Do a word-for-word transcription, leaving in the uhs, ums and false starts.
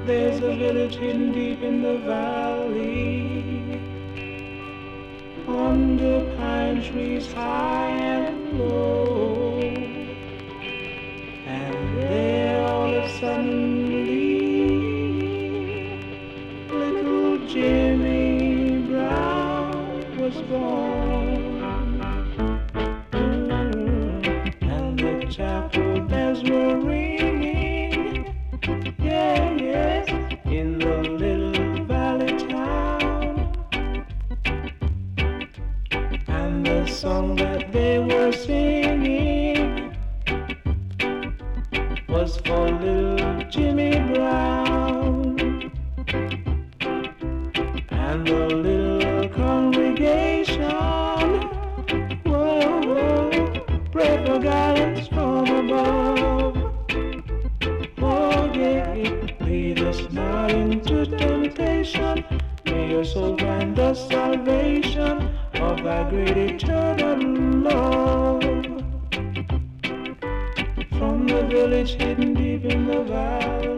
There's a village hidden deep in the valley, under pine trees high and low. And there all of a suddenly, little Jimmy Brown was born. And the chapel bells were ringing, yeah, yes, in the little valley town. And the song that they were singing was for little Jimmy Brown. And the little congregation, whoa, whoa, pray for guidance from above. Oh yeah, lead us not into temptation, may your soul find the salvation of thy great eternal love. From the village hidden deep in the valley,